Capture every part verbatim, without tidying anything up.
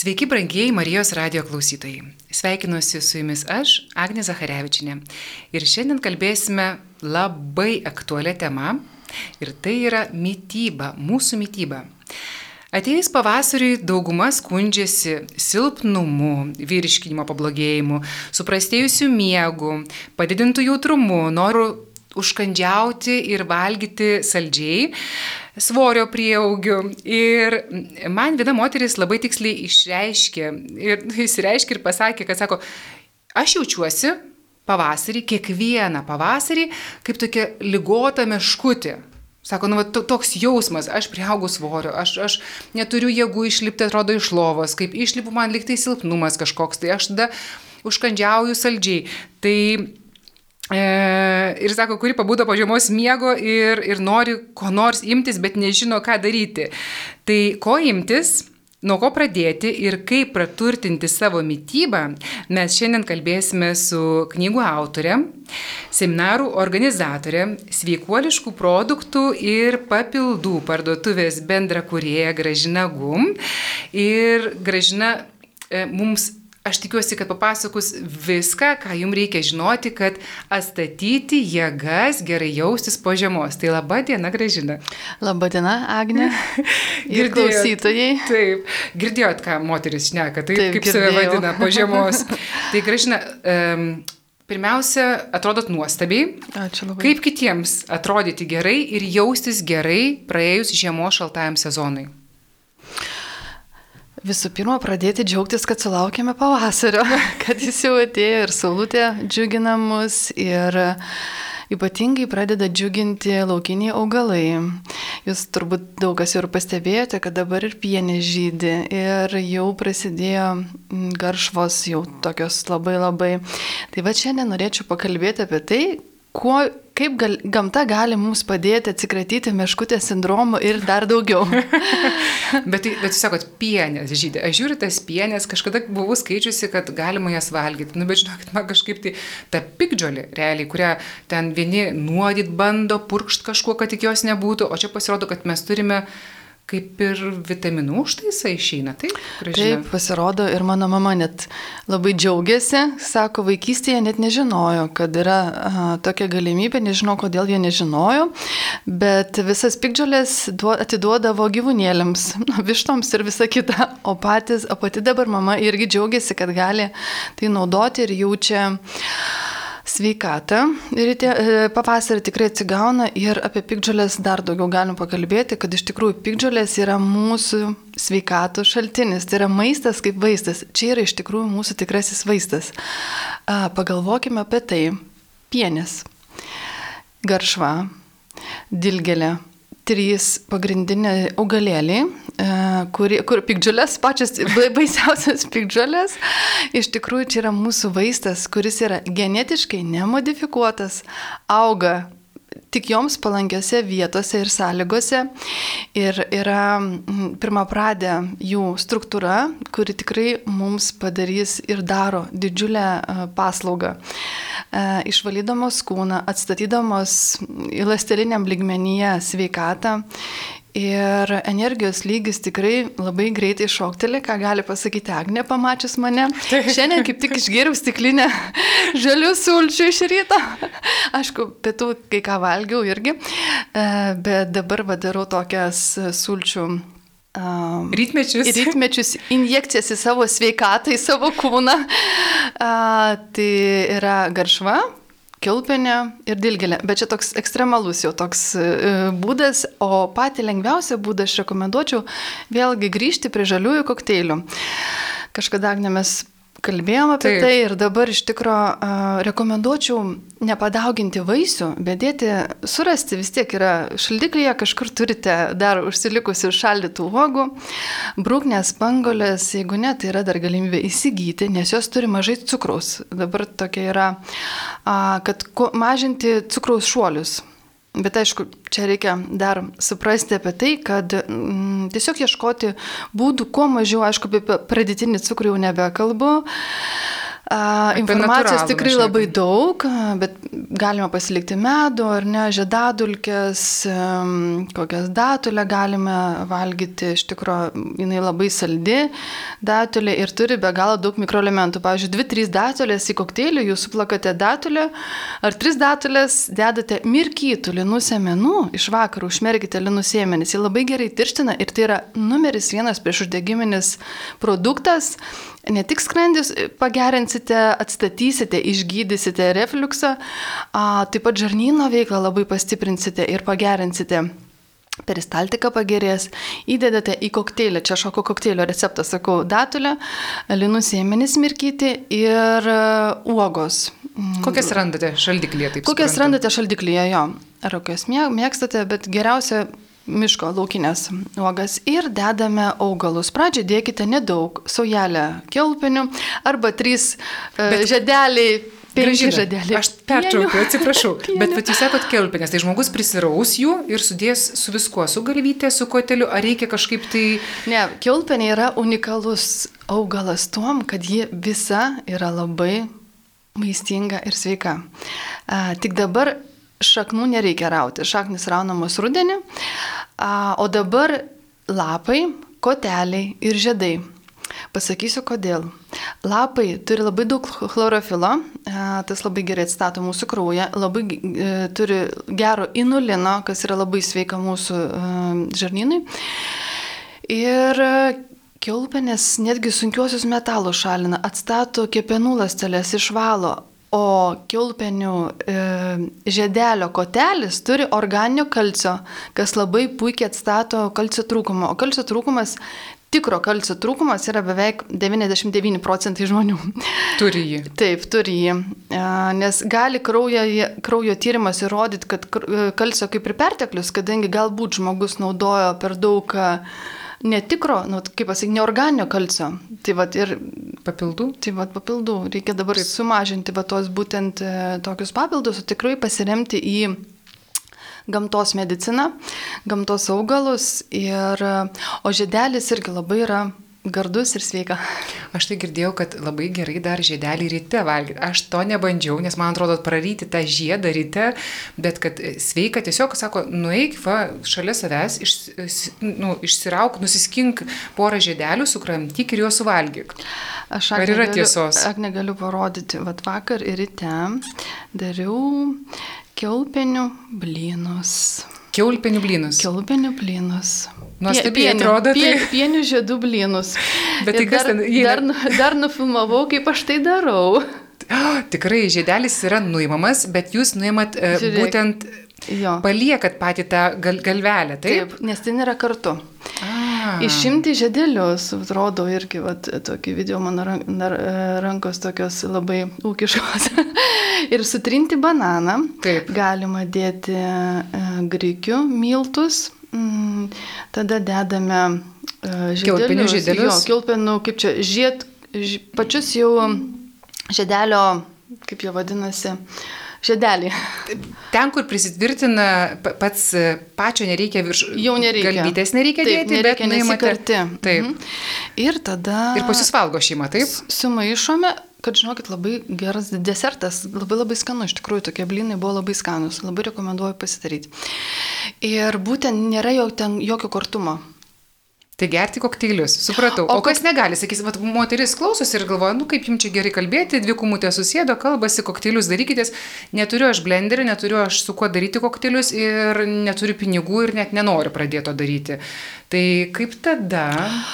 Sveiki, brangieji Marijos radijo klausytojai. Sveikinuosi su jumis aš, Agnė Zacharevičinė. Ir šiandien kalbėsime labai aktualią temą. Ir tai yra mityba, mūsų mityba. Atėjus pavasariui dauguma skundžiasi silpnumu, virškinimo pablogėjimu, suprastėjusiu miegu, padidintų jautrumu, noru užkandžiauti ir valgyti saldžiai, svorio prieaugiu. Ir man viena moteris labai tiksliai išreiškė ir išreiškė ir pasakė, kad sako, aš jaučiuosi pavasarį, kiekvieną pavasarį, kaip tokia ligota meškutė. Sako, nu, va, toks jausmas, aš priaugau svorio, aš, aš neturiu jėgų išlipti, atrodo, iš lovos, kaip išlipu man liktai silpnumas kažkoks, tai aš tada užkandžiauju saldžiai. Tai E, ir sako, kuri pabudo po žiemos miego ir, ir nori ko nors imtis, bet nežino, ką daryti. Tai ko imtis, nuo ko pradėti ir kaip praturtinti savo mitybą, mes šiandien kalbėsime su knygų autorė, seminarų organizatorė, sveikuoliškų produktų ir papildų parduotuvės bendrakūrėja Gražina Gum. Ir Gražina e, mums Aš tikiuosi, kad papasakos viską, ką jums reikia žinoti, kad atstatyti jėgas, gerai jaustis po žiemos. Tai laba diena, Gražina. Labą dieną, Agnė. Ir klausytojai. Taip, girdėjot, ką moteris šneka, taip, taip kaip girdėjau. Save vadina po žiemos. Tai Gražina, um, pirmiausia, atrodot nuostabiai. Ačiū labai. Kaip kitiems atrodyti gerai ir jaustis gerai praėjus žiemos šaltajam sezonui? Visų pirma, pradėti džiaugtis, kad sulaukėme pavasario, kad jis jau atėjo ir saulutė džiugina mus ir ypatingai pradeda džiuginti laukiniai augalai. Jūs turbūt daug kas jau ir pastebėjote, kad dabar ir pienė žydi ir jau prasidėjo garšvos jau tokios labai labai. Tai va šiandien norėčiau pakalbėti apie tai, kuo, kaip gal, gamta gali mums padėti atsikratyti meškutės sindromo ir dar daugiau. bet, bet jūs sakot, pienės žydė. Aš žiūriu tas pienės, kažkada buvau skaičiusi, kad galima jas valgyti. Nu, bet žinokit, man kažkaip tai ta piktžolė, realiai, kurią ten vieni nuodyt bando, purkšt kažkuo, kad tik jos nebūtų, o čia pasirodo, kad mes turime kaip ir vitaminų užtaisą išeina, taip? Gražina? Taip, pasirodo ir mano mama net labai džiaugiasi, sako, vaikystėje net nežinojo, kad yra a, tokia galimybė, nežinau, kodėl jie nežinojo, bet visas piktžolės atiduodavo gyvūnėliams, vištoms ir visa kita, o, patys, o pati dabar mama irgi džiaugiasi, kad gali tai naudoti ir jaučia sveikatą. Ir pavasarį tikrai atsigauna ir apie piktžolės dar daugiau galim pakalbėti, kad iš tikrųjų piktžolės yra mūsų sveikatų šaltinis, tai yra maistas kaip vaistas. Čia yra iš tikrųjų mūsų tikrasis vaistas. Pagalvokime apie tai. Pienės, garšva, dilgėlė. Trys pagrindiniai augalėliai, kur, kur piktžolės, pačios baisiausios piktžolės, iš tikrųjų čia yra mūsų vaistas, kuris yra genetiškai nemodifikuotas, auga tik joms palankiose vietose ir sąlygose ir yra pirmapradė jų struktūra, kuri tikrai mums padarys ir daro didžiulę paslaugą. Išvalydamos kūną, atstatydamos į ląsteliniam lygmenyje sveikatą ir energijos lygis tikrai labai greitai šokteli, ką gali pasakyti Agnė pamačius mane. Šiandien kaip tik išgėriau stiklinę žalių sulčių iš ryto. Aišku, pietų kai ką valgiau irgi, bet dabar darau tokias sulčių Um, rytmečius. rytmečius injekcijas į savo sveikatą, į savo kūną. Uh, tai yra garšva, kiaulpienė ir dilgėlė. Bet čia toks ekstremalus jau toks uh, būdas, o patį lengviausią būdą aš rekomenduočiau vėlgi grįžti prie žaliųjų kokteilių. Kažkada, Agnė, mes kalbėjom apie Taip. tai ir dabar iš tikro uh, rekomenduočiau nepadauginti vaisių, bet dėti, surasti vis tiek yra šaldiklyje, kažkur turite dar užsilikusių šaldytų uogų, brūknės, spanguolės, jeigu ne, tai yra dar galimybė įsigyti, nes jos turi mažai cukraus. Dabar tokia yra, uh, kad mažinti cukraus šuolius. Bet aišku, čia reikia dar suprasti apie tai, kad mm, tiesiog ieškoti būdų, kuo mažiau, aišku, apie pridėtinį cukrų jau nebekalbu, A, informacijos tikrai šnekam. labai daug, bet galima pasilikti medų ar ne, žiedadulkės, kokias datulę galime valgyti, iš tikrųjų jinai labai saldi datulė ir turi be galo daug mikroelementų. Pavyzdžiui, dvi, trys datulės į kokteilį, jūs suplakate datulę, ar tris datulės dedate mirkytų linų sėmenų, iš vakarų užmerkite linų sėmenis, jie labai gerai tirština ir tai yra numeris vienas priešuždegiminis produktas. Ne tik skrandis pagerinsite, atstatysite, išgydysite refliuksą, a, taip pat žarnyno veiklą labai pastiprinsite ir pagerinsite. Peristaltika pagerės, įdedate į kokteilį, čia šoko kokteilio receptą, sakau, datulę, linų sėmenis mirkyti ir uogos. Kokias randate šaldiklyje, taip Kokias suprantu? randate šaldiklyje, jo. Ar kokias mėgstate, bet geriausia miško laukinės uogas ir dedame augalus. Pradžiai dėkite nedaug, saujelę kiaulpienių arba trys bet... žiedeliai. Penki žadeliai. Aš pertraukiu, atsiprašau. Bet pat jūs sakot kiaulpienės, tai žmogus prisiraus jų ir sudės su viskuo, su galvytė, su koteliu, ar reikia kažkaip tai... Ne, kiaulpienė yra unikalus augalas tuom, kad ji visa yra labai maistinga ir sveika. A, tik dabar šaknų nereikia rauti, šaknis raunamos rudenį, a, o dabar lapai, koteliai ir žiedai. Pasakysiu kodėl. Lapai turi labai daug chlorofilo, tas labai gerai atstato mūsų kraują, labai turi gero inulino, kas yra labai sveika mūsų žarnynui. Ir kiaulpienės netgi sunkiuosius metalus šalina, atstato kepenų ląsteles, išvalo. O kiaulpienių e, žiedelio kotelis turi organinio kalcio, kas labai puikiai atstato kalcio trūkumą. O kalcio trūkumas, tikro kalcio trūkumas yra beveik devyniasdešimt devyni procentai žmonių. Turi jį. Taip, turi jį. E, nes gali kraujo, kraujo tyrimas įrodyti, kad kalcio kaip ir perteklius, kadangi galbūt žmogus naudojo per daug netikro, nu, kaip pasakyti, neorganinio kalcio. Tai vat ir papildų? Tai vat papildų. Reikia dabar taip sumažinti va tos būtent e, tokius papildus, o tikrai pasiremti į gamtos mediciną, gamtos augalus. Ir, o žiedelis irgi labai yra gardus ir sveika. Aš tai girdėjau, kad labai gerai dar žiedelį ryte valgyti. Aš to nebandžiau, nes man atrodo praryti tą žiedą ryte, bet kad sveika tiesiog, sako, nueik va, šalia savęs, iš, nu, išsirauk, nusiskink porą žiedelių, sukramtyk ir juos suvalgyk. Aš Ar yra tiesos? Aš negaliu parodyti. Vat vakar ir ryte dariau kiaulpienių blynus. Kiaulpienių blynus. Kiaulpienių blynus. Nuostabiai atrodo. Pie, pienių žiedų blynus. Bet tai kas dar, ten? Jie... Dar, dar nufilmavau, kaip aš tai darau. Oh, tikrai, žiedelis yra nuimamas, bet jūs nuimat uh, būtent, jo. Paliekat patį tą gal, galvelę, taip? Taip, nes ten yra kartu. Ah. Išimti žiedelius, atrodo irgi, vat, tokį video mano rank, rankos tokios labai ūkiškos. Ir sutrinti bananą. Taip. Galima dėti uh, grikių miltus. Mm, tada dedame uh, žiedelius. Kiaulpienių žiedelius. Jo, kiaulpienų, kaip čia, žied, ž, pačius jau žiedelio, kaip jie vadinasi, žiedelį. Ten, kur prisitvirtina pats pačio nereikia virš... Jau nereikia. Galvytės nereikia taip, dėti, nereikia, bet nuimate. Taip. Mhm. Ir tada... Ir pas jūs valgo šeima, taip? Sumaišome, kad žinokit, labai geras desertas, labai labai skanu, iš tikrųjų tokie blynai buvo labai skanus, labai rekomenduoju pasidaryti. Ir būtent nėra jau ten jokio kortumo. Tai gerti kokteilius, supratau. O, o kas negali, sakys, vat, moteris klausosi ir galvoja, nu kaip jums čia gerai kalbėti, dvi kumutės susėdo, kalbasi, kokteilius darykitės, neturiu aš blenderį, neturiu aš su kuo daryti kokteilius ir neturiu pinigų ir net nenoriu pradėti to daryti. Tai kaip tada?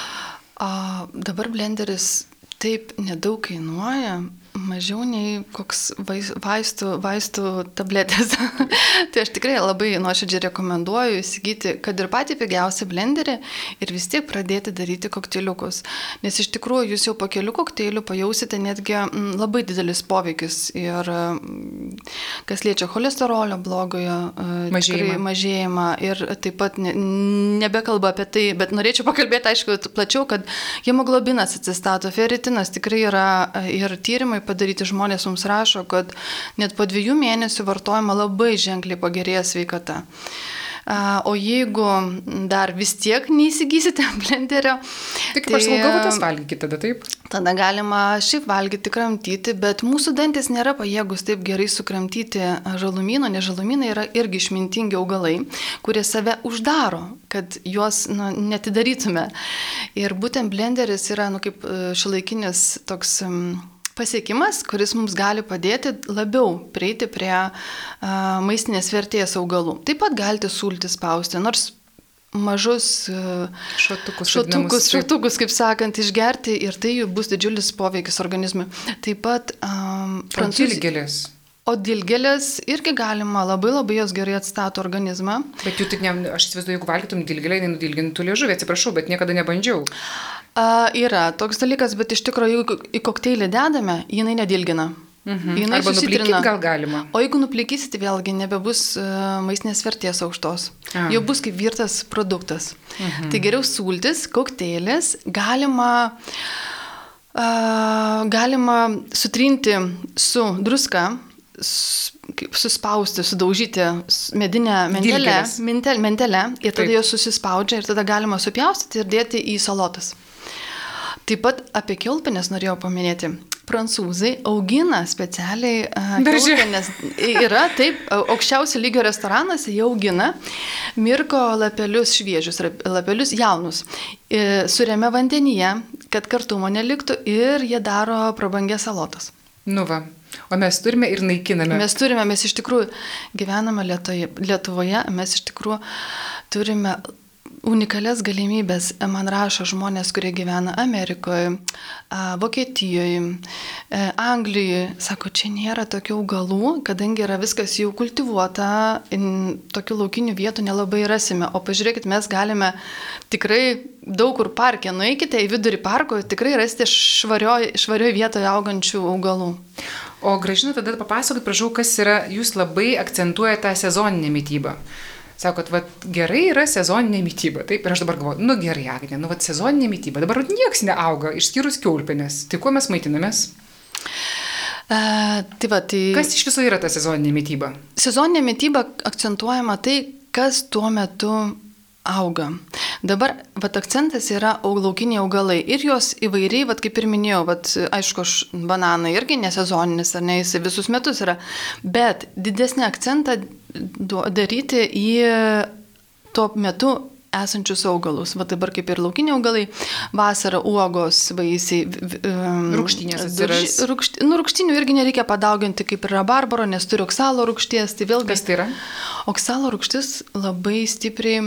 A, dabar blenderis taip nedaug kainuoja, mažiau nei koks vaistų, vaistų tabletės. Tai aš tikrai labai nuoširdžiai rekomenduoju įsigyti, kad ir patį pigiausią blenderį ir vis tiek pradėti daryti kokteiliukus. Nes iš tikrųjų jūs jau po kelių kokteilių pajausite netgi m, labai didelis poveikis. Ir m, kas liečia cholesterolio blogojo mažėjimą. mažėjimą. Ir taip pat ne, nebekalba apie tai, bet norėčiau pakalbėti, aišku, plačiau, kad hemoglobinas atsistato, feritinas tikrai yra ir tyrimai padaryti, žmonės mums rašo, kad net po dviejų mėnesių vartojimo labai ženkliai pagerėja sveikata. O jeigu dar vis tiek neįsigysite blenderio, tai kaip aš sakau, galvotas valgykite tada, taip? Tada galima šiaip valgyti, kramtyti, bet mūsų dantis nėra pajėgus taip gerai sukramtyti žalumyno, nes žalumynai yra irgi išmintingi augalai, kurie save uždaro, kad juos nu, netidarytume. Ir būtent blenderis yra nu, kaip šiuolaikinis toks pasiekimas, kuris mums gali padėti labiau prieiti prie uh, maistinės vertės augalų. Taip pat galite sulti spausti, nors mažus uh, šotukus, šotukus, šotukus, kaip sakant, išgerti ir tai bus didžiulis poveikis organizmui. Taip pat um, prancūzijos. Dilgėlės. O dilgėlės irgi galima, labai labai jos gerai atstato organizmą. Bet jų tik ne, aš įsivaizduoju, jeigu valgytum dilgėlę, jinai nudilgintų liežuvį, atsiprašau, bet niekada nebandžiau. Uh, yra toks dalykas, bet iš tikrųjų, jeigu į kokteilį dedame, jinai nedilgina. Mhm. Jinai arba nuplikyti gal galima. O jeigu nuplikysite, vėlgi nebebus uh, maistinės vertės aukštos. A. Jau bus kaip virtas produktas. Mhm. Tai geriau sultis, kokteilis, galima, uh, galima sutrinti su druska, suspausti, sudaužyti medinę mentelę, mentel, mentelę ir tada jos susispaudžia ir tada galima supjaustyti ir dėti į salotas. Taip pat apie kiaulpienes norėjau paminėti. Prancūzai augina specialiai uh, kiaulpienes. Yra taip, aukščiausio lygio restoranuose jie augina mirko lapelius šviežius, lapelius jaunus, suremia vandenyje, kad kartumo neliktų ir jie daro prabangės salotas. Nu va. O mes turime ir naikiname. Mes turime, mes iš tikrųjų gyvename Lietuvoje, Lietuvoje mes iš tikrųjų turime unikalias galimybės. Man rašo žmonės, kurie gyvena Amerikoje, Vokietijoje, Anglijoje. Sako, čia nėra tokių augalų, kadangi yra viskas jau kultivuota, tokių laukinių vietų nelabai rasime. O pažiūrėkit, mes galime tikrai daug kur parke, nueikite į vidurį parko, tikrai rasite švarioje švario vietoje augančių augalų. O Gražina, tada papasakot, prašau, kas yra, jūs labai akcentuojate tą sezoninę mytybą. Sakot, va, gerai yra sezoninė mytyba. Taip, ir aš dabar galvoju, nu gerai, Agnė, nu va, sezoninė mytyba. Dabar nieks neauga, išskyrus kiaulpienės. Tai kuo mes maitinamės? Uh, tai va, tai... Kas iš viso yra ta sezoninė mytyba? Sezoninė mytyba akcentuojama tai, kas tuo metu auga. Dabar vat, akcentas yra laukiniai augalai ir jos įvairiai, vat, kaip ir minėjau, vat, aišku, bananai irgi nesezoninis, ar ne, jis visus metus yra, bet didesnį akcentą daryti į tuo metu esančius augalus. Va dabar kaip ir laukiniai augalai, vasara uogos, vaisiai, rūgštynės atsiras. Rūgšt, nu, rūgštynių irgi nereikia padauginti kaip ir rabarbaro, nes turi oksalo rūgšties. Tai vėlgi, kas tai yra? Oksalo rūgštis labai stipriai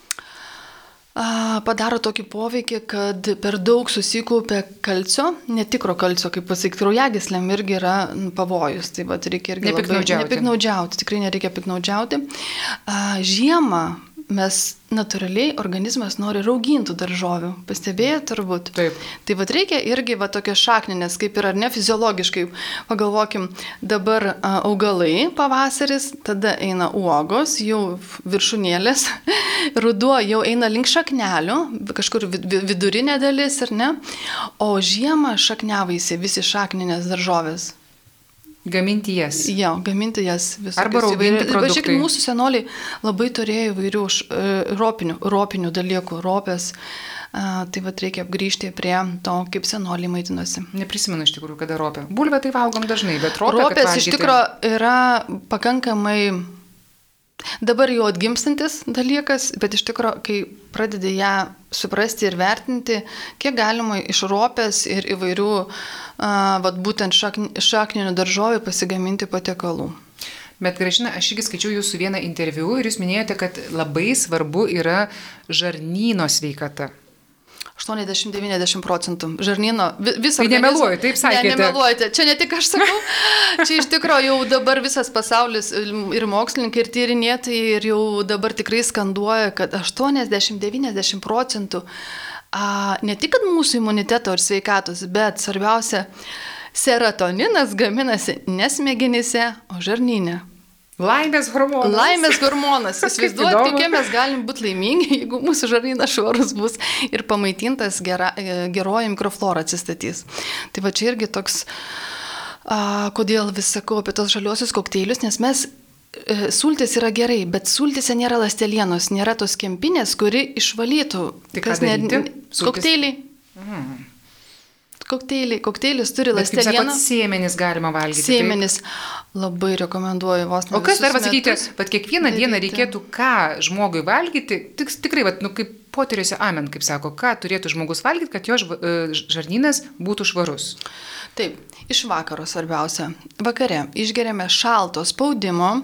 padaro tokį poveikį, kad per daug susikaupia kalcio, netikro kalcio, kaip pasakyti, kraujagyslėm irgi yra pavojus. Tai va, reikia irgi nepiknaudžiauti. nepiknaudžiauti, tikrai nereikia piknaudžiauti. Žiemą mes natūraliai organizmas nori raugintų daržovių. Pastebėjai turbūt? Taip. Tai vat reikia irgi va tokios šakninės, kaip ir ar ne fiziologiškai. Pagalvokim, dabar a, augalai pavasaris, tada eina uogos, jau viršūnėlės, ruduo jau eina link šaknelių, kažkur vidurinė dalis, ar ne? O žiemą šakniavaisiai, visi šakninės daržovės. Gaminti jas. Jo, gaminti jas visokius. Arba rauginti produktai. Žiūrėkit, mūsų senoliai labai turėjo įvairių ropinių, ropinių dalykų, ropės. A, tai vat reikia grįžti prie to, kaip senoliai maitinosi. Neprisimenu iš tikrųjų, kada ropė. Bulvę tai valgom dažnai, bet ropė, ropės iš tikrųjų yra pakankamai... Dabar jau atgimstantis dalykas, bet iš tikrųjų, kai pradedi ją suprasti ir vertinti, kiek galima iš ropės ir įvairių a, vat, būtent šakni, šakninių daržovių pasigaminti patiekalų. Bet Gražina, aš irgi skaičiau jūsų vieną interviu ir jūs minėjote, kad labai svarbu yra žarnyno sveikata. aštuoniasdešimt devyniasdešimt procentų žarnyno visą. Tai nemeluoju, taip sakėte. Ne, nemeluojate, čia ne tik aš sakau, čia iš tikrųjų jau dabar visas pasaulis ir mokslininkai, ir tyrinėtojai, ir jau dabar tikrai skanduoja, kad aštuoniasdešimt devyniasdešimt procentų a, ne tik kad mūsų imuniteto ir sveikatos, bet svarbiausia, serotoninas gaminasi ne smegenyse, o žarnyne. Laimės hormonas. Laimės hormonas. Įsivaizduoti, kokie mes galim būti laimingi, jeigu mūsų žarnynas švarus bus ir pamaitintas gera, geroji mikroflora atsistatys. Tai va čia irgi toks, a, kodėl vis sakau apie tos žaliosius kokteilius, nes mes sultis yra gerai, bet sultise nėra ląstelienos, nėra tos kempinės, kuri išvalytų. Tai kas ne... Kokteiliai. Mm. Kokteiliai. Kokteilis turi ląstelieną. Sėmenis galima valgyti. Sėmenis. Labai rekomenduoju vos ne. O kas dar pasakyti, kad kiekvieną daryti. dieną reikėtų ką žmogui valgyti, tik, tikrai, vat, nu, kaip poteriuose amen, kaip sako, ką turėtų žmogus valgyti, kad jo žarnynas būtų švarus. Taip, iš vakaro svarbiausia. Vakare išgeriame šalto spaudimo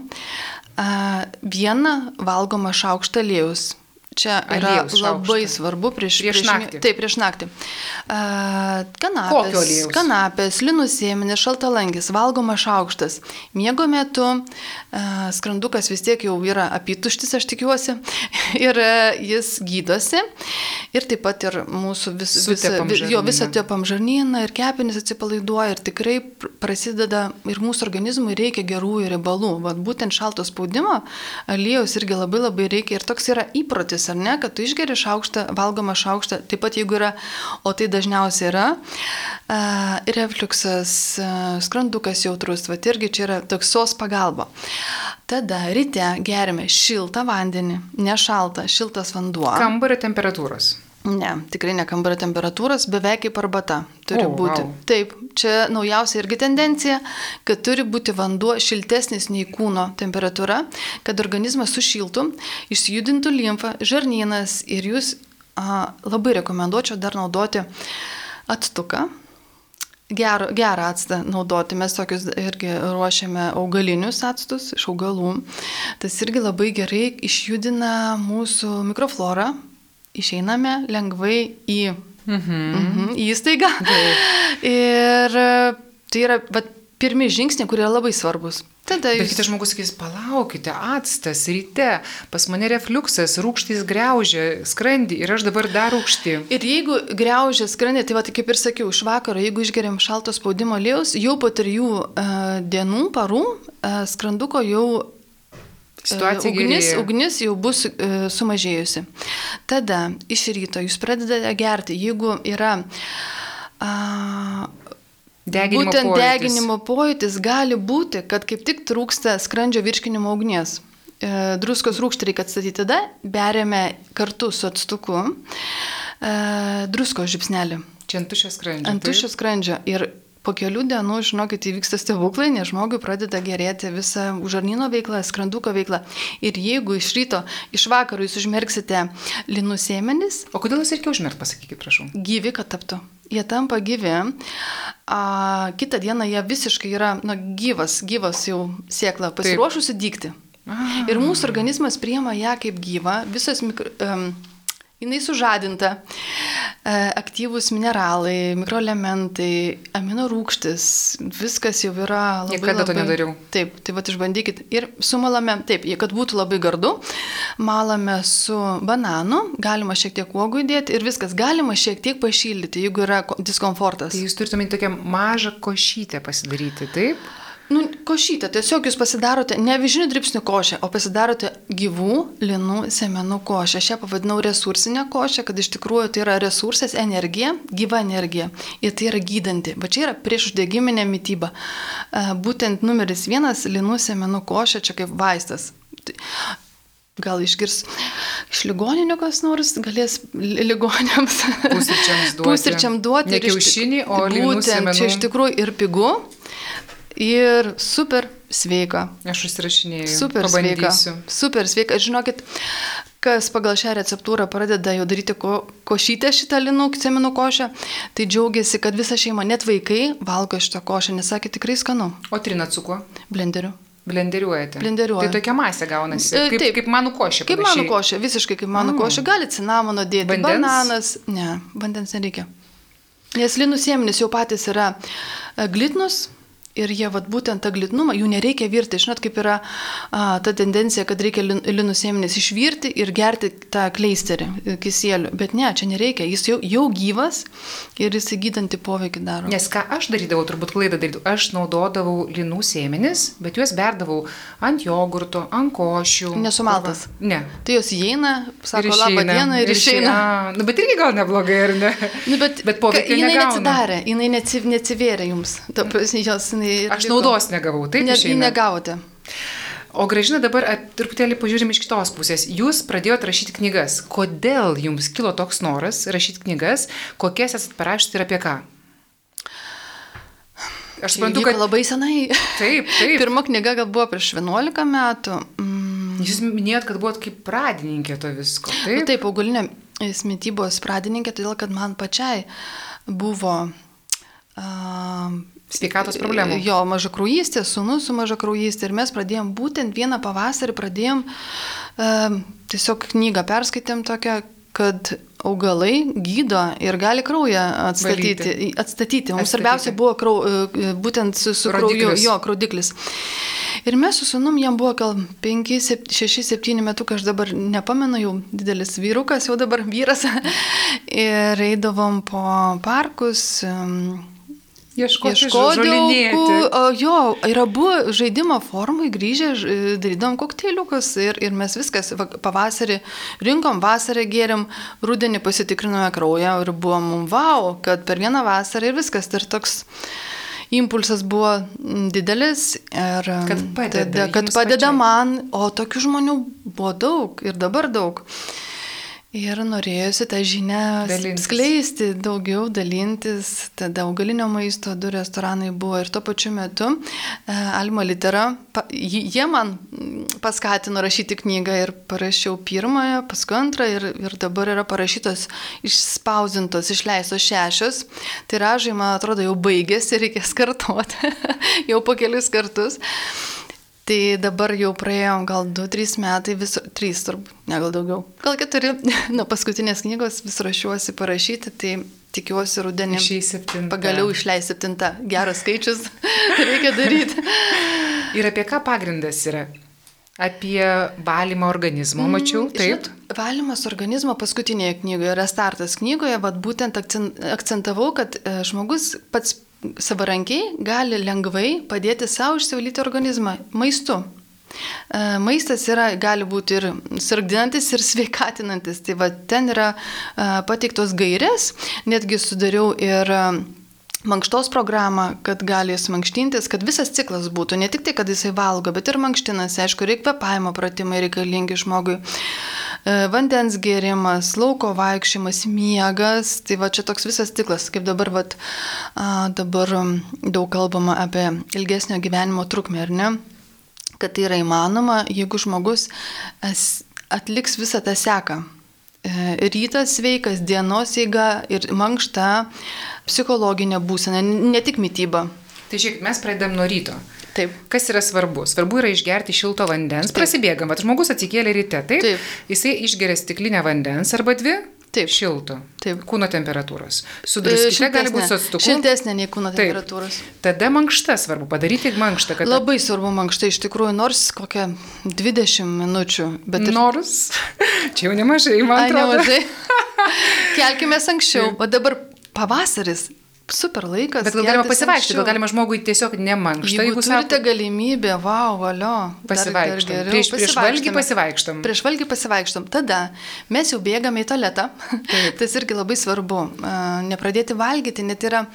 vieną valgomą šaukštą aliejaus. Čia yra aliejaus labai šaukštą. Svarbu prieš, prieš, prieš naktį. Taip, prieš naktį. Uh, kanapės, kanapės, linų sėmenės, šaltalangis, valgomas šaukštas. Miego metu uh, skrandukas vis tiek jau yra apytuštis, aš tikiuosi, ir uh, jis gydosi. Ir taip pat ir mūsų vis, visa, vis, jo, visą tepam žarnyną ir kepenis atsipalaiduoja ir tikrai prasideda ir mūsų organizmui reikia gerųjų riebalų. Vat būtent šalto spaudimo aliejaus irgi labai labai reikia ir toks yra įprotis. Ar ne, kad tu išgeri šaukštą, valgomą šaukštą, taip pat jeigu yra, o tai dažniausiai yra, uh, refliuksas, uh, skrandukas jautrus, va irgi čia yra toks sos pagalba. Tada ryte gerime šiltą vandenį, ne šaltą, šiltas vanduo. Kambario temperatūros. Ne, tikrai ne kambario temperatūros, beveik kaip arbata turi oh, būti. Wow. Taip, čia naujausia irgi tendencija, kad turi būti vanduo šiltesnis nei kūno temperatūra, kad organizmas sušiltų, išsijudintų limfą, žarnynas ir jūs a, labai rekomenduočiau dar naudoti actuką. Gerą, gerą actą naudoti, mes tokius irgi ruošiame augalinius actus iš augalų. Tas irgi labai gerai išjudina mūsų mikroflorą. Išeiname lengvai į, mhm. Mhm, į įstaigą. Mhm. Ir tai yra vat, pirmi žingsniai, kurie yra labai svarbus. Tada jūs... Bet kitas žmogus sakys, palaukite, actas ryte, pas mane refliuksas, rūgštys griaužia skrandį ir aš dabar dar rūgštį. Ir jeigu griaužia skrandį, tai va, tai kaip ir sakiau, iš vakaro, jeigu išgeriam šalto spaudimo aliejaus, jau po trijų uh, dienų, parų, uh, skranduko jau Situacija ugnis, gerėja. ugnis jau bus e, sumažėjusi. Tada iš ryto jūs pradedate gerti, jeigu yra a, deginimo būtent pojūtis. deginimo pojūtis, gali būti, kad kaip tik trūksta skrandžio virškinimo ugnies. E, druskos rūgštį reikia atstatyti, tada beriame kartu su actuku e, druskos žipsnelį. Čia ant tuščio skrandžio. Ant tuščio skrandžio. Ir po kelių dienų, žinokit, įvyksta stebuklai, nes žmogui pradeda gerėti visa žarnyno veikla, skranduko veikla. Ir jeigu iš ryto, iš vakaro jūs užmerksite linų sėmenis... O kodėl jūs reikia užmerkti, pasakykit, prašau? Gyvi, kad taptų. Jie tampa gyvi. A, kitą dieną jie visiškai yra nu, gyvas, gyvas jau sėkla, pasiruošusi dygti. Ah. Ir mūsų organizmas priima ją kaip gyvą, visos mikro... Um, jinai sužadinta, aktyvūs mineralai, mikroelementai, aminorūgštis, viskas jau yra labai... Niekada to nedariau. Taip, tai vat išbandykit. Ir sumalame, taip, kad būtų labai gardu, malame su bananu, galima šiek tiek uogų įdėti ir viskas, galima šiek tiek pašildyti, jeigu yra diskomfortas. Tai jūs turite man tokią mažą košytę pasidaryti, taip? Nu, košytė, tiesiog jūs pasidarote ne avižinių dribsnių košę, o pasidarote gyvų linų sėmenų košę. Aš ją pavadinau resursinę košę, kad iš tikrųjų tai yra resursas, energija, gyva energija. Ir tai yra gydanti. Va čia yra priešuždegiminė mityba. Būtent numeris vienas linų sėmenų košė, čia kaip vaistas. Gal išgirs iš ligoninio kas nors, galės ligoniams pusryčiams duoti. Pusryčiam duoti. Ne kiaušinį, o linų sėmenų. Čia iš tikrųjų ir pigu. Ir super sveika. Aš užsirašinėjau. Super sveika. Super sveika. Žinokit, kas pagal šią receptūrą pradeda jau daryti ko, košytę šitą linų sėmenų košę, tai džiaugiasi, kad visa šeima, net vaikai, valgo šitą košę, nes sakė tikrai skanu. O trinat su kuo? Blenderiu. Blenderiuojate? Blenderiuoju. Tai tokia masė gaunasi. Kaip, Taip, kaip manų košė. Kaip manų košė, visiškai kaip manų mm. košė. Gali cinamono dėti, vandens? Bananas. Ne, vandens nereikia. Nes linų sėmenys jau patys yra glitnus. Ir jie, vat, būtent tą glitnumą, jų nereikia virti. Žinot, kaip yra a, ta tendencija, kad reikia linų sėmenis išvirti ir gerti tą kleisterį, kisėlių. Bet ne, čia nereikia. Jis jau, jau gyvas ir jis gydantį poveikį daro. Nes ką aš darydavau, turbūt klaidą darydavau, aš naudodavau linų sėmenis, bet juos berdavau ant jogurto, ant košių. Nesumaltas? Ne. Tai jos įeina, sako labą dieną ir, ir išeina. Nu, bet irgi gal neblogai, ar ne? Nu, bet bet poveikio jinai negauna. Neatsidarė, jinai neatsivėrė jums. Ta, jos, jinai, aš naudos negavau, taip ne, išeina? Negavote. O Gražina, dabar truputėlį pažiūrim iš kitos pusės. Jūs pradėjote rašyti knygas. Kodėl jums kilo toks noras rašyti knygas? Kokias esat parašyti ir apie ką? Aš suprantu, kad labai senai. Taip, taip. Pirma knyga gal buvo prieš vienuolika metų. Mm. Jūs minėjot, kad buvot kaip pradininkė to visko. Taip, nu, taip augalinė mitybos pradininkė, todėl kad man pačiai buvo... Uh, Sveikatos problemų. Jo, mažakraujystė, sūnus su mažakraujystė. Ir mes pradėjom būtent vieną pavasarį, pradėjom uh, tiesiog knygą perskaitėm tokią, kad augalai gydo ir gali kraują atstatyti. Valyti. atstatyti. Mums svarbiausia buvo krau, būtent su, su krauju, jo, kraudiklis. Ir mes su sūnum, jam buvo gal penki, šeši, septyni metukai, aš dabar nepamenu, jau didelis vyrukas, jau dabar vyras. Ir eidavom po parkus. Um, Ieškoti žolinėti. Jo, ir abu žaidimo formai grįžę, darydom kokteiliukus ir, ir mes viskas pavasarį rinkom, vasarį gėrim, rudenį pasitikrinome kraują ir buvo mums wow, kad per vieną vasarą ir viskas. Ir toks impulsas buvo didelis ir kad padeda, tada, kad padeda pačiai. Man, o tokių žmonių buvo daug ir dabar daug. Ir norėjusi tą žinią dalintis. Skleisti, daugiau dalintis. Tada augalinio maisto du restoranai buvo ir tuo pačiu metu Alma Litera, jie man paskatino rašyti knygą ir parašiau pirmąją, paskui antrą ir, ir dabar yra parašytos, išspausintos, išleistos šešios. Tiražai, man atrodo, jau baigėsi, reikės kartuoti, jau po kelis kartus. Tai dabar jau praėjo gal du trys metai, vis, trys turbūt, ne gal daugiau, gal keturi, nuo paskutinės knygos vis rašiuosi parašyti, tai tikiuosi rudenį pagaliau išleis septinta. Geras skaičius, reikia daryti. Ir apie ką pagrindas yra? Apie valymą organizmo, mačiau, mm, taip? Žinot, valymas organizmo paskutinėje knygoje, Restartas knygoje, vat būtent akcentavau, kad žmogus pats savarankiai gali lengvai padėti savo išsivalyti organizmą maistu. Maistas yra, gali būti ir sargdinantis, ir sveikatinantis. Tai va, ten yra pateiktos gairės, netgi sudariau ir mankštos programą, kad gali jis mankštintis, kad visas ciklas būtų, ne tik tai, kad jisai valgo, bet ir mankštinasi, aišku, reikia kvėpavimo pratimai reikalingi žmogui. Vandens gėrimas, lauko vaikščiojimas, miegas, tai va čia toks visas ciklas, kaip dabar, va, dabar daug kalbama apie ilgesnio gyvenimo trukmę, ar ne? Kad tai yra įmanoma, jeigu žmogus atliks visą tą seką. Rytas sveikas, dienos eiga ir mankšta, psichologinė būsena, ne tik mityba. Tai žiūrėk, mes pradedam nuo ryto. Taip. Kas yra svarbu? Svarbu yra išgerti šilto vandens. Taip. Prasibėgam, bet žmogus atsikėlė ryte, taip? Taip. Jisai išgeria stiklinę vandens arba dvi? Taip. Šilto. Taip. Kūno temperatūros. Su druskite gali būti su atstuku. Šiltesnė nei kūno temperatūros. Taip. Tada mankšta svarbu, padaryti mankštą. Kad... Labai svarbu mankšta, iš tikrųjų, nors kokią dvidešimt minučių. Bet ir... Nors, čia jau nemažai, man atrodo. Ai, nemažai. Kelkime anksčiau, o dabar pavasaris. Super laikas. Bet gal galima pasivaikščioti, gal galima žmogui tiesiog nemankštą. Jeigu, jeigu turite sako, galimybę, wow, valio. Pasivaikštom. Prieš, prieš valgį pasivaikštom. Prieš valgį pasivaikštom. Tada mes jau bėgame į tualetą. Tas irgi labai svarbu. Nepradėti valgyti, net yra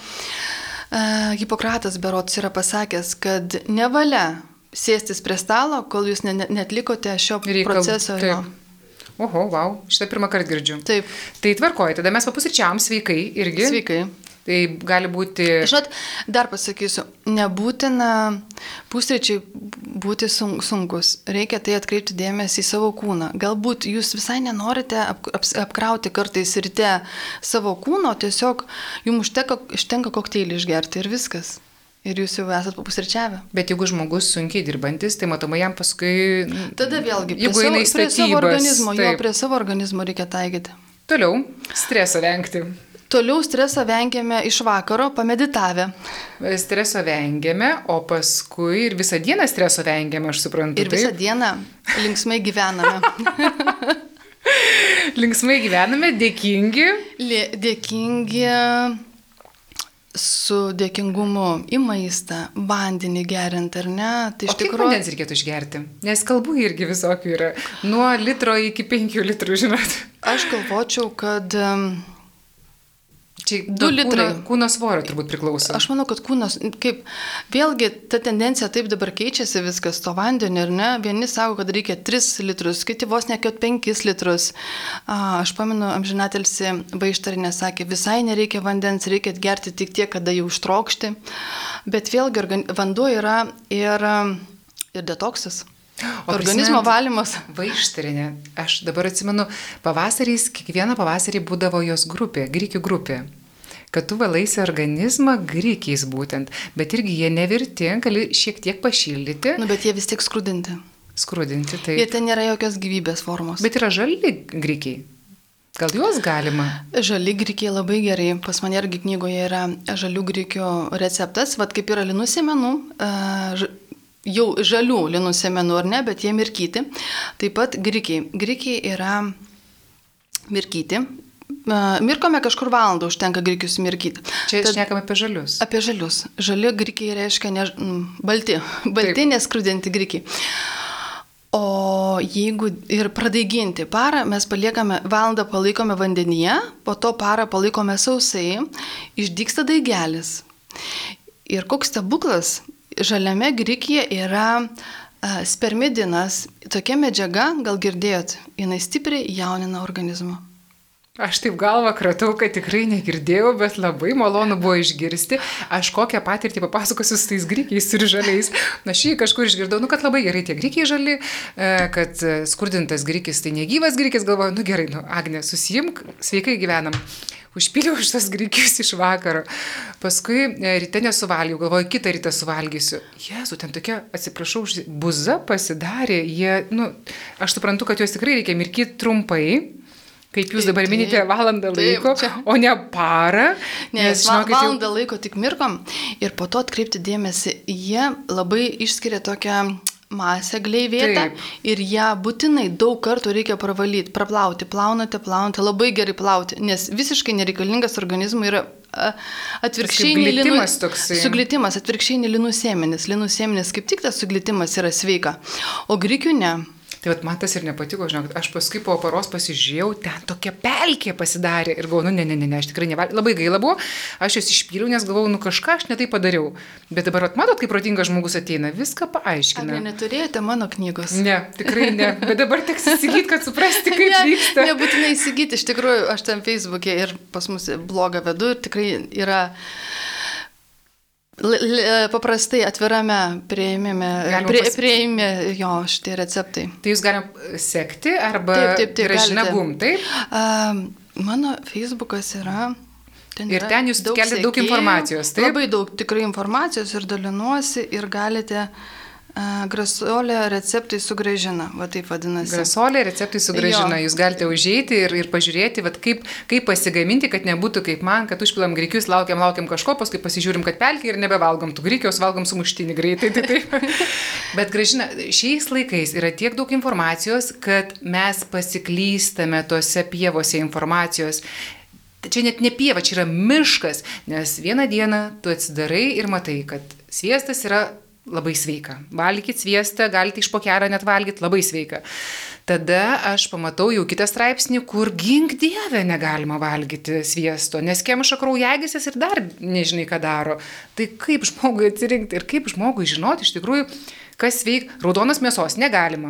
Hipokratas berods yra pasakęs, kad nevalia sėstis prie stalo, kol jūs netlikote šio Reikal, proceso. Oho, wow, šitą pirmą kartą girdžiu. Taip. Tai tvarkoji, tada mes papusryčiavom sveikai irgi. Sveikai. Tai gali būti... Žinot, dar pasakysiu, nebūtina pusryčiai būti sunkus. Reikia tai atkreipti dėmesį į savo kūną. Galbūt jūs visai nenorite ap, ap, apkrauti kartais ryte savo kūno, tiesiog jums užtenka, užtenka kokteilį išgerti ir viskas. Ir jūs jau esat papusryčiavę. Bet jeigu žmogus sunkiai dirbantis, tai matomai jam paskui... Tada vėlgi, prie, savo, prie savo organizmo, jo, prie savo organizmo reikia taikyti. Toliau, streso vengti. Toliau stresą vengiame iš vakaro, pameditavę. Streso vengiame, o paskui ir visą dieną streso vengiame, aš suprantu. Ir visą taip? dieną linksmai gyvename. Linksmai gyvename, dėkingi. Lė, dėkingi su dėkingumu į maistą, vandenį geriant, ar ne? Tai o kiek tikrųjų... vandens reikėtų išgerti? Nes kalbų irgi visokių yra. Nuo litro iki penkių litrų, žinot. Aš galvočiau, kad... Čia Čia du litrai. Kūno, kūno svorio turbūt priklauso. Aš manau, kad kūnas, kaip, vėlgi ta tendencija taip dabar keičiasi viskas to vandenį, ir ne, vieni sako, kad reikia tris litrus, kiti vos nekiot penkis litrus. A, aš pamenu, amžinatelsi Vaištarinė sakė, visai nereikia vandens, reikia gerti tik tiek, kada jau užtrokšti. Bet vėlgi organ, vanduo yra ir, ir detoksas. O organizmo valymas. Vaištarinė. Aš dabar atsimenu, pavasariais, kiekvieną pavasarį būdavo jos grupė, grikių grupė. Kad tu valaisi organizmą grikiais būtent, bet irgi jie nevirti, gali šiek tiek pašildyti. Nu, bet jie vis tiek skrudinti. Skrudinti, taip. Ir ten nėra jokios gyvybės formos. Bet yra žali grikiai. Gal juos galima? Žali grikiai labai gerai. Pas mane irgi knygoje yra žalių grikių receptas. Vat kaip yra linų sėmenų, jau žalių linų sėmenų ar ne, bet jie mirkyti. Taip pat grikiai. Grikiai yra mirkyti. Mirkome kažkur valandą, užtenka grikius mirkyti. Čia šnekame apie žalius. Apie žalius. Žali grikiai reiškia ne, balti. Balti neskrudinti grikiai. O jeigu ir pradaiginti parą, mes paliekame, valandą palaikome vandenyje, po to parą palaikome sausai, išdygsta daigelis. Ir koks stebuklas, žaliame grikyje yra uh, spermidinas, tokia medžiaga, gal girdėjot, jinai stipriai jaunina organizmą. Aš taip galvą kratau, kad tikrai negirdėjau, bet labai malonu buvo išgirsti. Aš kokią patirtį papasakosiu su tais grikiais ir žaliais. Na, šį kažkur išgirdau, nu, kad labai gerai tie grikiai žali, kad skurdintas grikis tai negyvas grikis, galvoju, nu gerai, nu, Agne, susijimk, sveikai gyvenam. Užpyliau šitas grikius iš vakaro. Paskui ryte nesuvalgiau, galvoju, kitą rytą suvalgysiu. Jezu, ten tokia, atsiprašau, buza pasidarė. Jie, nu, aš suprantu, kad juos tikrai reikia mirkyti trumpai. Kaip jūs dabar minite, valandą laiko, taip, o ne parą. Nes va, valandą jau... laiko tik mirkom ir po to atkreipti dėmesį, jie labai išskiria tokią masę gleivėtą ir ją būtinai daug kartų reikia pravalyti, praplauti, plaunate, plaunate, labai gerai plauti, nes visiškai nereikalingas organizmui yra atvirkščiai linų suglitimas, atvirkščiai linų sėmenis. Linų sėmenis kaip tik tas suglitimas yra sveika, o grikių ne. Tai vat man tas ir nepatiko, žinok, aš paskui po paros pasižiūrėjau, ten tokia pelkė pasidarė ir galvoju, nu ne, ne, ne, ne, aš tikrai nevalgiau, labai gaila buvo, aš jos išpyliau, nes galvoju, nu kažką aš netai padariau, bet dabar vat, matot, kaip protingas žmogus ateina, viską paaiškina. Ar neturėjote mano knygos? Ne, tikrai ne, bet dabar teks įsigyti, kad suprasti, kaip ne, vyksta. Nebūtinai įsigyti, iš tikrųjų, aš ten Facebook'e ir pas mus blogą vedu ir tikrai yra... L- l- paprastai atvirame prieimime, prie, prieimime jo šitie receptai. Tai jūs galime sekti arba Gražina Bum, taip? Uh, mano Facebookas yra... Ten ir ten jūs kelite daug informacijos, taip? Labai daug tikrai informacijos ir dalinuosi ir galite... Uh, Grasolė receptai su Gražina, va taip vadinasi. Grasolė receptai su Gražina, jo. Jūs galite užeiti ir, ir pažiūrėti, va, kaip, kaip pasigaminti, kad nebūtų kaip man, kad užpilam grikius, laukiam, laukiam kažko, paskui pasižiūrim, kad pelkė ir nebevalgom tų grikius, valgom sumuštinį greitai. Tai, tai. Bet Gražina, šiais laikais yra tiek daug informacijos, kad mes pasiklystame tose pievose informacijos. Čia net ne pieva, čia yra miškas, nes vieną dieną tu atsidarai ir matai, kad sviestas yra labai sveika. Valgykit sviestą, galite iš pokelio net valgyti, labai sveika. Tada aš pamatau jau kitą straipsnį, kur gink dieve negalima valgyti sviesto, nes kemša kraujagysles ir dar nežinai, ką daro. Tai kaip žmogui atsirinkti ir kaip žmogui žinoti iš tikrųjų, kas sveik. Raudonas mėsos negalima.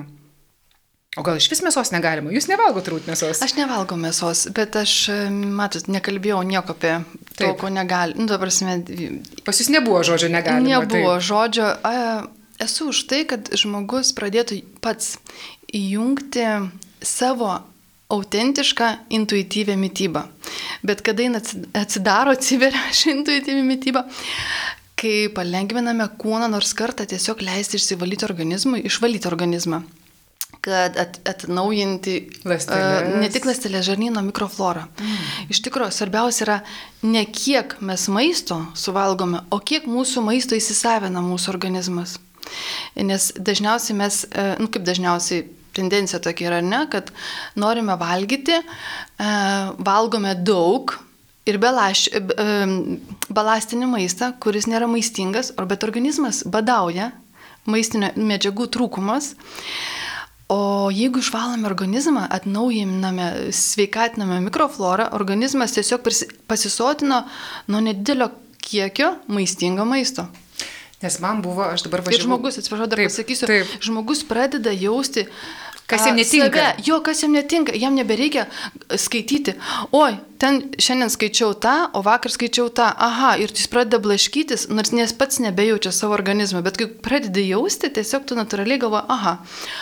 O gal iš vis mėsos negalima? Jūs nevalgot turbūt mėsos? Aš nevalgau mėsos, bet aš, matot, nekalbėjau nieko apie to, ko negali. Nu, dabar prasme... Pas jūs nebuvo žodžio negalima. Nebuvo taip. žodžio. A, esu už tai, kad žmogus pradėtų pats įjungti savo autentišką intuityvę mitybą. Bet kada jin atsidaro, atsiveria ši intuityvi mityba, kai palengviname kūną nors kartą tiesiog leisti išsivalyti organizmui, išvalyti organizmą. Kad at, atnaujinti uh, ne tik ląstelės, žarnyno mikroflorą. Mm. Iš tikrųjų, svarbiausia yra ne kiek mes maisto suvalgome, o kiek mūsų maisto įsisavina mūsų organizmas. Nes dažniausiai mes, uh, nu kaip dažniausiai tendencija tokia yra, ne, kad norime valgyti, uh, valgome daug ir belaš, uh, balastinį maistą, kuris nėra maistingas, bet organizmas badauja, maistinio medžiagų trūkumas. O jeigu išvalome organizmą, atnaujiname, sveikatiname mikroflorą, organizmas tiesiog pasisotino nuo nedidelio kiekio maistingo maisto. Nes man buvo, aš dabar važiavau. Ir žmogus, atsiprašau, dar taip, pasakysiu, taip. žmogus pradeda jausti, kas jam netinka. Save, jo, kas jam netinka, jam nebereikia skaityti. Oi, ten šiandien skaičiau tą, o vakar skaičiau tą. Aha, ir jis pradeda blaškytis, nors nes pats nebejaučia savo organizmą, bet kai pradedi jausti, tiesiog tu natūraliai galvoji, aha.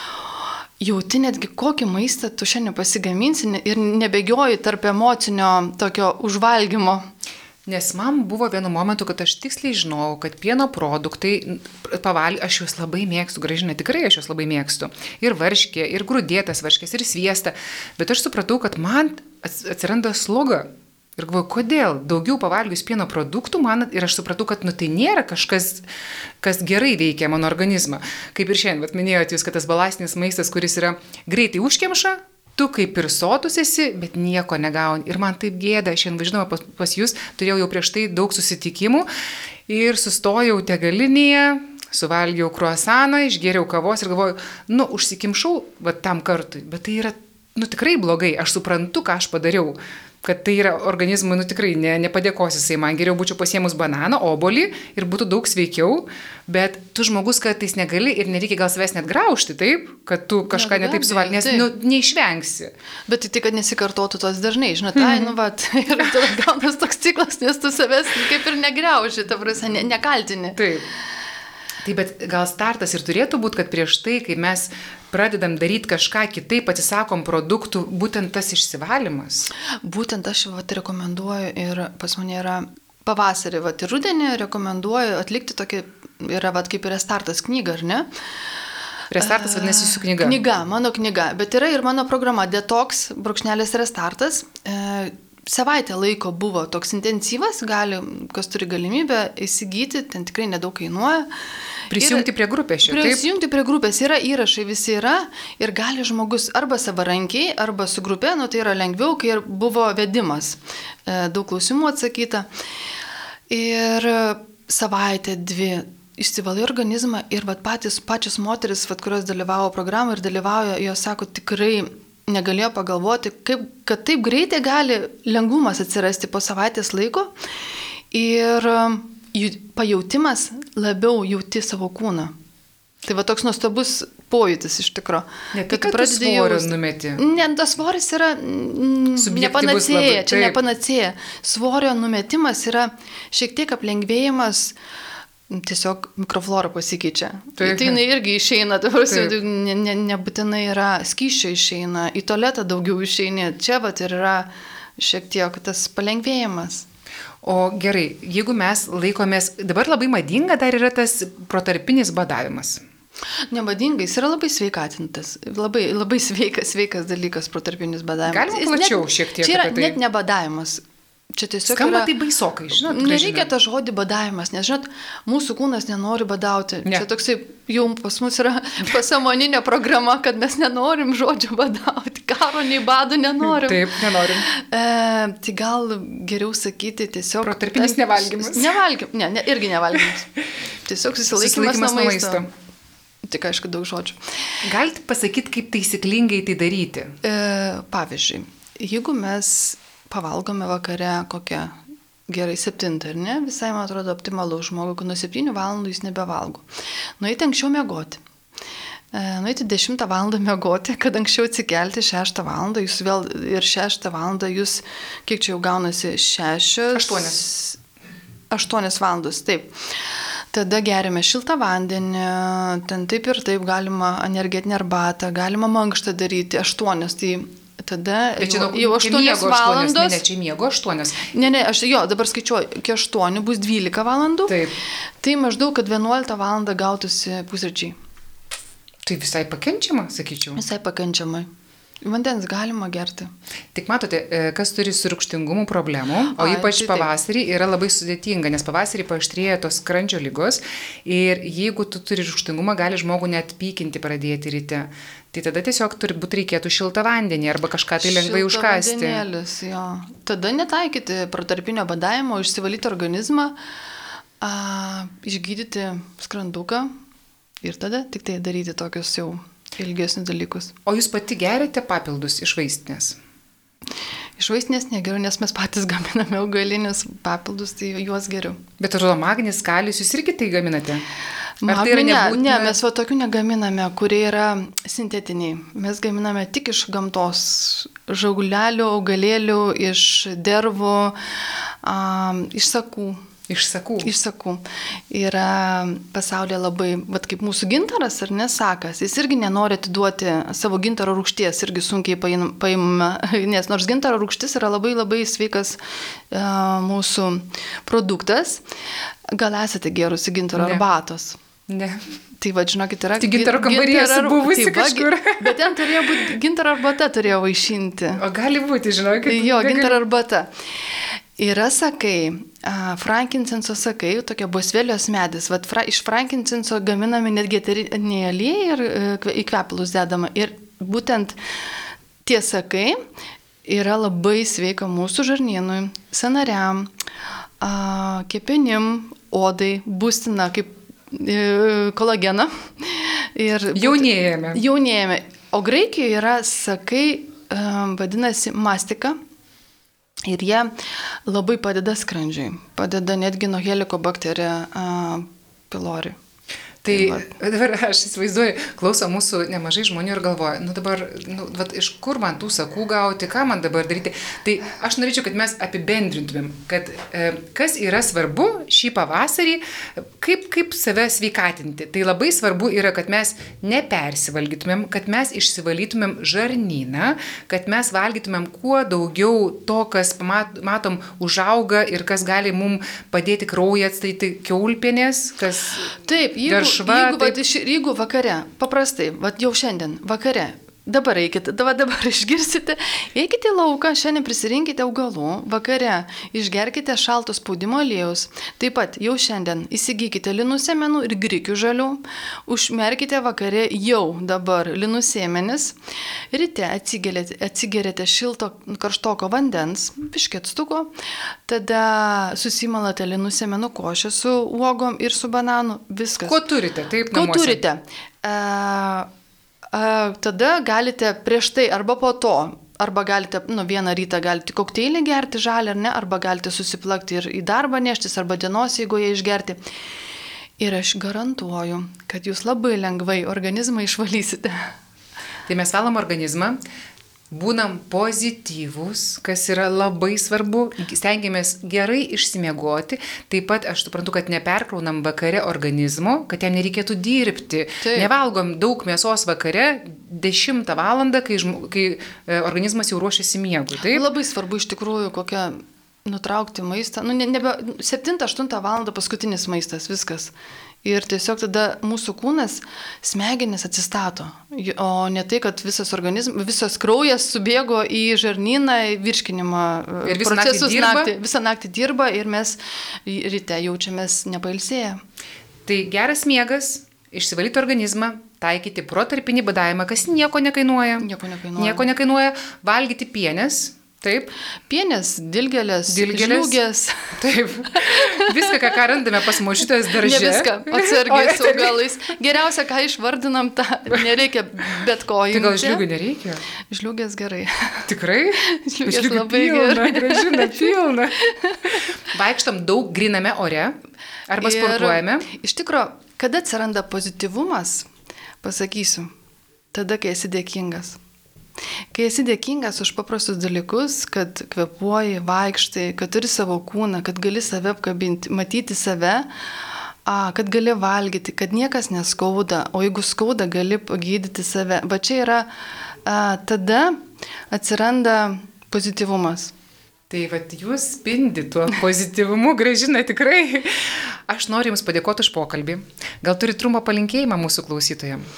Jauti netgi kokį maistą tu šiandien pasigaminsi ir nebėgioji tarp emocinio tokio užvalgymo. Nes man buvo vienu momentu, kad aš tiksliai žinau, kad pieno produktai, paval, aš juos labai mėgstu, Gražina, tikrai aš juos labai mėgstu. Ir varškė, ir grūdėtas varškės, ir sviestą. Bet aš supratau, kad man atsiranda sloga. Ir galvoju, kodėl daugiau pavalgius pieno produktų man, ir aš supratau, kad nu, tai nėra kažkas, kas gerai veikia mano organizmą. Kaip ir šiandien, vat, minėjote jūs, kad tas balastinis maistas, kuris yra greitai užkemša, tu kaip ir sotus esi, bet nieko negauni. Ir man taip gėda, šiandien važinau pas, pas jūs, turėjau jau prieš tai daug susitikimų ir sustojau degalinėje, suvalgiau kruasaną, išgėriau kavos ir galvoju, nu, užsikimšau va, tam kartui, bet tai yra, nu, tikrai blogai, aš suprantu, ką aš padariau. Kad tai yra organizmui, nu tikrai ne, nepadėkos jisai, man geriau būčiau pasiėmus bananą, obolį ir būtų daug sveikiau, bet tu žmogus kartais negali ir nereikia gal savęs net graužti, taip, kad tu kažką ne, netaip suvalgi, nes nu, neišvengsi. Bet tai, kad nesikartotų tos dažnai, žinot, tai, nu, vat, ir tada gaunas toks ciklas, nes tu savęs kaip ir negrauži, ta prasme, ne, nekaltini. Taip. Tai bet gal startas ir turėtų būti, kad prieš tai, kai mes pradedam daryti kažką kitaip, atsisakom produktų, būtent tas išsivalymas. Būtent aš vat, rekomenduoju ir pas mane yra pavasarį, vat, ir rudenį rekomenduoju atlikti tokį, yra vat, kaip ir restartas knyga, ar ne? Restartas vadinasi jūsų knyga. Knyga, mano knyga, bet yra ir mano programa Detox, brūkšnelis restartas. E, Savaitę laiko buvo toks intensyvas, gali, kas turi galimybę įsigyti, ten tikrai nedaug kainuoja. Prisijungti prie grupės šiek tiek. Prisijungti prie grupės, yra įrašai, visi yra ir gali žmogus arba savarankiai, arba su grupė, nu tai yra lengviau, kai buvo vedimas, daug klausimų atsakyta. Ir savaitę, dvi išsivalai organizmą ir vat, patys, pačios moteris, vat, kurios dalyvavo programą ir dalyvauja, jos sako tikrai, negalėjo pagalvoti, kaip, kad taip greitai gali lengvumas atsirasti po savaitės laiko ir pajautimas labiau jauti savo kūną. Tai va toks nuostabus pojūtis iš tikro. Ne tik, kad, kad tu svorio numeti. Ne, tas svoris yra nepanacėja, čia nepanacėja. Svorio numetimas yra šiek tiek aplengvėjimas, tiesiog mikroflora pasikeičia. Taip. Tai jinai irgi išeina, ne, ne, nebūtinai yra skysčio išeina, į tualetą daugiau išeina, čia vat ir yra šiek tiek tas palengvėjimas. O gerai, jeigu mes laikomės, dabar labai madinga dar yra tas protarpinis badavimas. Nemadingai, jis yra labai sveikatintas, labai, labai sveikas, sveikas dalykas protarpinis badavimas. Galima plačiau net, šiek tiek. Čia yra tai... net nebadavimas. Čia tiesiog skamba yra, tai baisokai, žinot. Nereikia tą žodį badavimas, nes, žinot, mūsų kūnas nenori badauti. Ne. Čia toksai, jau pas mus yra pasąmoninė programa, kad mes nenorim žodžio badauti. Karo nei badų nenorim. Taip, nenorim. E, tai gal geriau sakyti tiesiog... Protarpinis tas, nevalgymas. Nevalgymas, ne, ne, irgi nevalgymas. Tiesiog susilaikymas nuo maisto. Tik aišku, daug žodžių. Galite pasakyti, kaip taisyklingai tai daryti? E, pavyzdžiui, jeigu mes pavalgome vakare kokią gerai septintą, ar ne? Visai, man atrodo, optimalu žmogui, kad nuo septynių valandų jis nebevalgo. Nueiti anksčiau miegoti. E, nueiti dešimtą valandą miegoti, kad anksčiau atsikelti šeštą valandą, jūs vėl ir šeštą valandą, jūs, kiek čia jau gaunasi, šešios... Aštuonias. Aštuonias valandos, taip. Tada gerime šiltą vandenį, ten taip ir taip galima energetinę arbatą, galima mankštą daryti, aštuonias, tai... Tada bet jau, jau aštuonios valandos. Ne, ne, čia miego aštuonios. Ne, ne, aš jo, dabar skaičiuoju, iki aštuonių bus dvylika valandų. Taip. Tai maždaug, kad vienuoliktą valandą gautųsi pusryčiai. Tai visai pakenčiama, sakyčiau. Visai pakenčiama. Vandens galima gerti. Tik matote, kas turi su rūgštingumu problemų, o Ai, ypač tai pavasarį yra labai sudėtinga, nes pavasarį paaštrėja tos skrandžio ligos ir jeigu tu turi rūgštingumą, gali žmogų net pykinti pradėti ryte. Tai tada tiesiog turbūt reikėtų šiltą vandenį arba kažką tai lengvai Šilta užkasti. Vandenėlis, jo. Tada netaikyti protarpinio badavimo, išsivalyti organizmą, a, išgydyti skranduką ir tada tik tai daryti tokius jau ilgesnius dalykus. O jūs pati geriate papildus iš vaistinės? Iš vaistinės negeriu, nes mes patys gaminame augalinius papildus, tai juos geriu. Bet ar magnis, kalis, jūs irgi tai gaminate? Ar tai yra ne, nebūtina? Ne, mes va tokių negaminame, kurie yra sintetiniai. Mes gaminame tik iš gamtos, žaugulelių, augalėlių, iš dervų, a, iš sakų. Iš sakų. Iš sakų. Yra pasaulyje labai, vat kaip mūsų gintaras ar nesakas, jis irgi nenori atiduoti savo gintaro rūgšties, irgi sunkiai paimame, nes nors gintaro rūgštis yra labai labai sveikas uh, mūsų produktas. Gal esate gerusi gintaro ne. arbatos? Ne. Tai va, žinokit, yra... Tik gintaro kambaryje esu buvusi tai, kažkur. Bet ten turėjo būti, gintaro arbata turėjo vaišinti. O gali būti, žinokit. Jo, gintaro arbata. Yra sakai, frankincenso sakai, tokia bosvelijos medis. Vat fra, iš frankincenso gaminami netgi eteriniai aliejai ir į kvepalus dedama. Ir būtent tie sakai yra labai sveika mūsų žarnynui, sąnariam, kepenim, odai, būstina kaip kolageną. Ir jaunėjame. Jaunėjame. O Graikijoje yra sakai, vadinasi mastika. Ir jie labai padeda skrandžiui, padeda netgi nuo helikobakterija pylori. Tai dabar aš įsivaizduoju, klauso mūsų nemažai žmonių ir galvoja, nu dabar, nu, vat, iš kur man tų sakų gauti, ką man dabar daryti. Tai aš norėčiau, kad mes apibendrintumėm, kad e, kas yra svarbu šį pavasarį, kaip, kaip save sveikatinti. Tai labai svarbu yra, kad mes nepersivalgytumėm, kad mes išsivalytumėm žarnyną, kad mes valgytumėm kuo daugiau to, kas matom užauga ir kas gali mums padėti kraują atstatyti, kiaulpienės, kas... Taip, jeigu Šva, jeigu, taip... va, jeigu vakare, paprastai, va, jau šiandien, vakare, dabar eikite, dabar, dabar išgirsite, eikite į lauką, šiandien prisirinkite augalų, vakare išgerkite šalto spaudimo aliejus, taip pat jau šiandien įsigykite linų sėmenų ir grikių žalių, užmerkite vakare jau dabar linų sėmenis, ryte atsigeriate, atsigeriate šilto karštoko vandens, biškėtstuko, tada susimalate linų sėmenų košę su uogom ir su bananu, viskas. Ko turite, taip, namuose? Ko turite? Uh, Tada galite prieš tai arba po to, arba galite, nu, vieną rytą galite kokteilį gerti žalį ar ne, arba galite susiplakti ir į darbą neštis, arba dienos eigoje išgerti. Ir aš garantuoju, kad jūs labai lengvai organizmą išvalysite. Tai mes valom organizmą, būnam pozityvūs, kas yra labai svarbu, stengiamės gerai išsimiegoti, taip pat aš suprantu, kad neperkraunam vakare organizmo, kad jam nereikėtų dirbti. Taip. Nevalgom daug mėsos vakare, dešimtą valandą, kai, žmo, kai organizmas jau ruošiasi miegui. Taip? Labai svarbu iš tikrųjų kokią nutraukti maistą, nu, ne, nebe septintą aštuntą valandą paskutinis maistas, viskas. Ir tiesiog tada mūsų kūnas, smegenis atsistato, o ne tai, kad visas organizmas, visas kraujas subėgo į žarnyną, virškinimą procesus, naktį naktį, visą naktį dirba ir mes ryte jaučiamės nepailsėję. Tai geras miegas, išsivalyti organizmą, taikyti protarpinį badavimą, kas nieko nekainuoja. Nieko nekainuoja. Nieko nekainuoja, valgyti pienės. Taip. Pienės, dilgėlės, žliūgės. Taip. Viską, ką, ką randame pas močiutės darže. Ne viską, atsargiai su augalais. Geriausia, ką išvardinam, tą nereikia bet ko imti. Tai gal žliūgių nereikia? Žliūgės gerai. Tikrai? Žliūgės žliūgių labai pilna, gražina, pilna. Vaikštam daug griname ore arba ir sportuojame. Iš tikro, kada atsiranda pozityvumas, pasakysiu, tada, kai esi dėkingas. Kai esi dėkingas už paprastus dalykus, kad kvepuoji, vaikštai, kad turi savo kūną, kad gali save apkabinti, matyti save, kad gali valgyti, kad niekas neskauda, o jeigu skauda, gali pagydyti save. Va čia yra, tada atsiranda pozityvumas. Tai vat jūs spindi tuo pozityvumu, Gražina, tikrai. Aš noriu Jums padėkoti už pokalbį. Gal turi trumpą palinkėjimą mūsų klausytojams?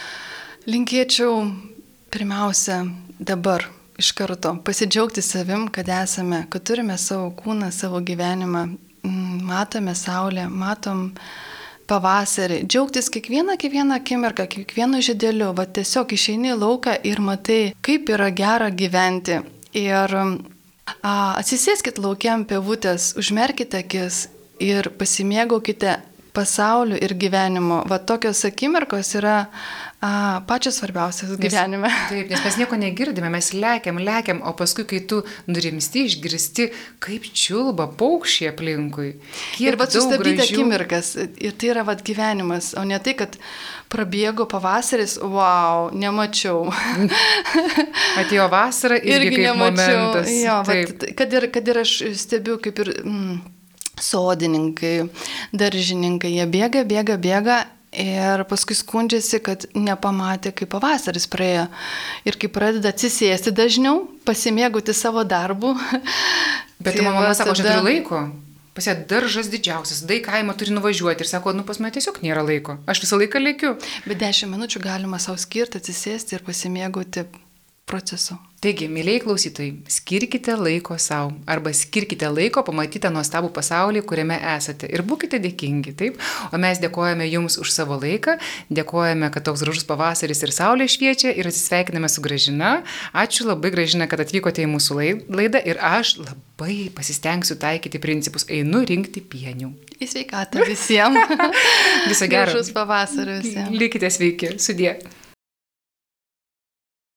Linkėčiau pirmiausia, dabar iš karto pasidžiaugti savim, kad esame, kad turime savo kūną, savo gyvenimą, matome saulę, matom pavasarį, džiaugtis kiekvieną, kiekvieną akimirką, kiekvienu žiedeliu, va tiesiog išeini į lauką ir matai, kaip yra gera gyventi. Ir a, atsisėskit laukiam pievutės, užmerkite akis ir pasimėgaukite pasauliu ir gyvenimu. Va tokios akimirkos yra a, pačios svarbiausias Nes, gyvenime. Taip, nes mes nieko negirdime, mes lekiam, lekiam, o paskui, kai tu nurimsti, išgirsti, kaip čiulba paukščiai aplinkui. Ir va sustabdyti gražių... akimirkas. Ir tai yra va gyvenimas, o ne tai, kad prabėgo pavasaris, wow, nemačiau. Atėjo vasara irgi, irgi kaip nemačiau. Momentas. Jo, vat, kad, ir, kad ir aš stebiu, kaip ir mm, sodininkai, daržininkai, jie bėga, bėga, bėga. Ir paskui skundžiasi, kad nepamatė, kaip pavasaris praėjo. Ir kai pradeda atsisėsti dažniau, pasimėgauti savo darbu. Bet tai mama sako, aš neturiu laiko. Pas ją daržas didžiausias, dai kaimą turi nuvažiuoti. Ir sako, nu pas mane tiesiog nėra laiko. Aš visą laiką lėkiu. Bet dešimt minučių galima savo skirti, atsisėsti ir pasimėgauti procesu. Taigi, mėlyjei klausytojai, skirkite laiko savo arba skirkite laiko pamatyti nuostabų pasaulį, kuriame esate ir būkite dėkingi, taip? O mes dėkojame Jums už savo laiką, dėkojame, kad toks gražus pavasaris ir saulė šviečia ir atsisveikiname su Gražina. Ačiū labai, Gražina, kad atvykote į mūsų laidą ir aš labai pasistengsiu taikyti principus, einu rinkti pienių. Į sveikatą visiems. Viso gero. Gražus pavasaris visiems. Likite sveiki, sudie.